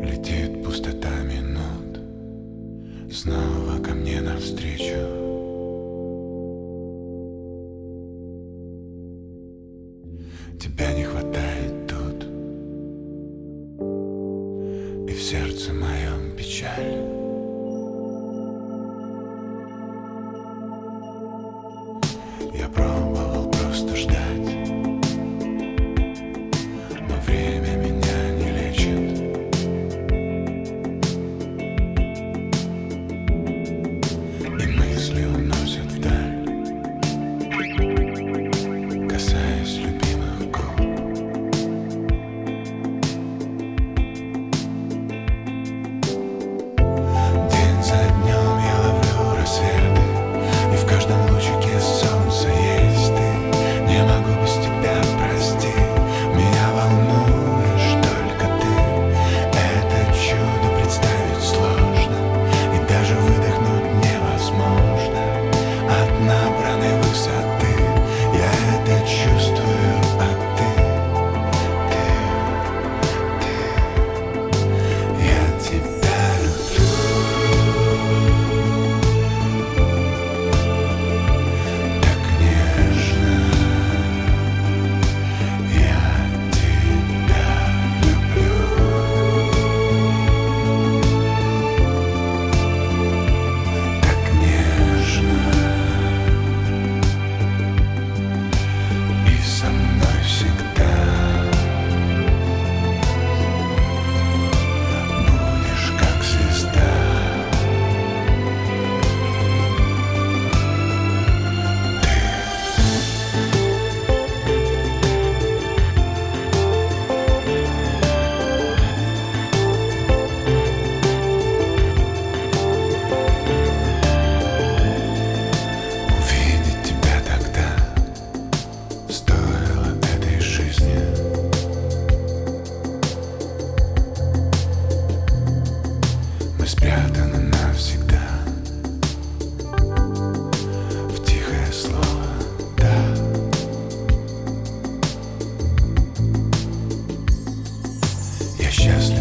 Летит пустота минут снова ко мне навстречу. Тебя не хватает тут, и в сердце моем печаль. Я пробовал просто ждать, но время меня не лечит. И мысли уносят вдаль, касаясь любимых губ. День за днем я ловлю рассветы, и в каждом лучике солнца есть ты. Не могу без тебя, прости, меня волнуешь только ты. Это чудо представить сложно, и даже выдохнуть невозможно. От набранной высоты я это чувствую, а ты, я тебя люблю. Так нежно я тебя люблю. Так нежно и со мной всегда будешь как звезда. Увидеть тебя тогда стоило этой жизни. Мы спрятаны навсегда в тихое слово «да». Я счастлив.